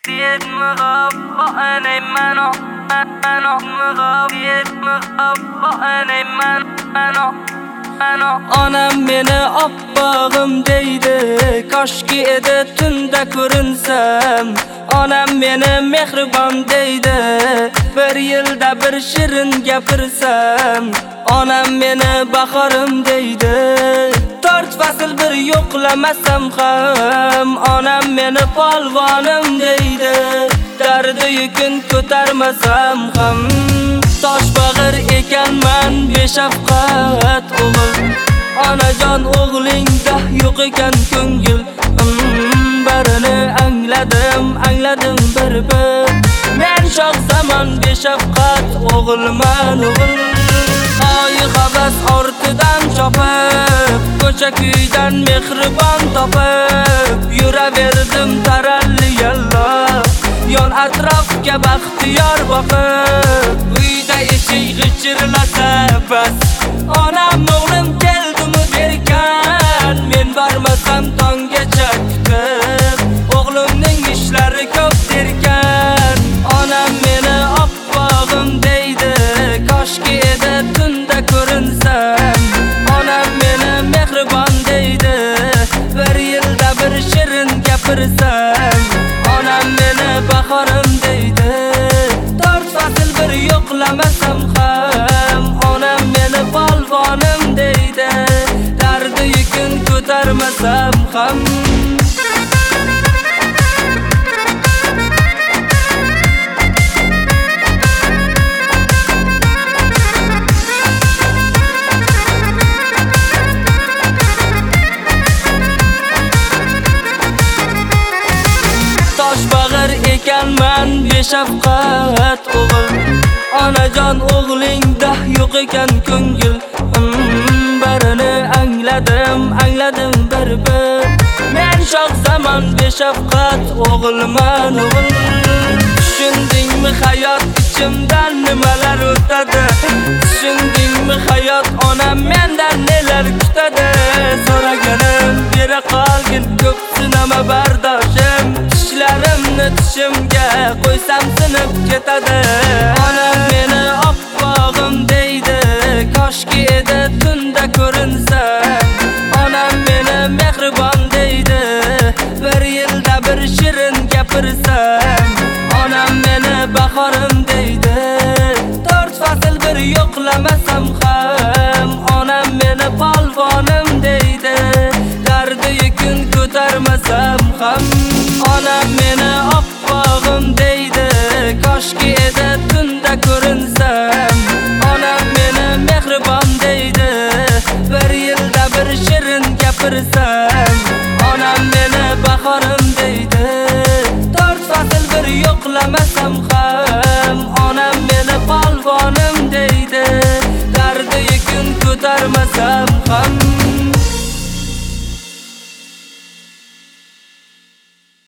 Onam meni oppog'im deydi, koshki edi tunda ko'rinsam. Onam meni mehribon deydi, bir yilda bir shirin gapirsam. Onam meni bahorim deydi, 4 fasl bir yo'qlamasam ham. Onam meni polvonim deydi, dardi yukun ko'tarmasam ham. Tosh bag'ir ekanman beshafqat o'g'il, onajon o'g'lingda yo'q ekan ko'ngil. Barini angladim bir men shoh zamon beshafqat o'g'ilman o'g'il. Oy havas ortidan chopib, ko'cha kuydan mehribon topib, yuraverdim taralli yalla, yon atrofga baxtiyor boqib. Uyda eshik g'ichirlasa bas, onam o'g'lim keldimi derkan, men bormasam tonggacha kutib, o'g'limning ishlari ko'p derkan. Onam meni oppog'im deydi, koshki edi tunda ko'rinsam. Onam meni mehribon deydi, bir yilda bir shirin gapirsam. Onam meni bahorim deydi, 4 fasl bir yo'qlamasam ham. Onam meni polvonim deydi, dardi yukun ko'tarmasam ham. Tosh bag'ir ekanman beshafqat o'g'il, onajon o'g'lingda yo'q ekan ko'ngil. Barini angladim bir men shoh zamon beshafqat o'g'ilman o'g'il. Tushundingmi hayot ichimdan nimalar o'tadi, tushundingmi hayot onam mendan nelar kutadi. So'raganim bera qolgin, ko'p sinama bardoshim, tishlarimni tishimga qo'ysam sinib ketadi. Onam meni oppog'im deydi, koshki edi tunda ko'rinsam. Onam meni mehribon deydi, bir yilda bir shirin gapirsam. Onam meni bahorim deydi, 4 fasl bir yo'qlamasam ham. Onam meni polvonim deydi, dardi yukun ko'tarmasam ham. Onam meni oppog'im deydi, koshki edi tunda ko'rinsam. Onam meni mehribon deydi, bir yilda bir shirin gapirsam. Onam meni bahorim deydi, 4 fasl bir yo'qlamasam ham.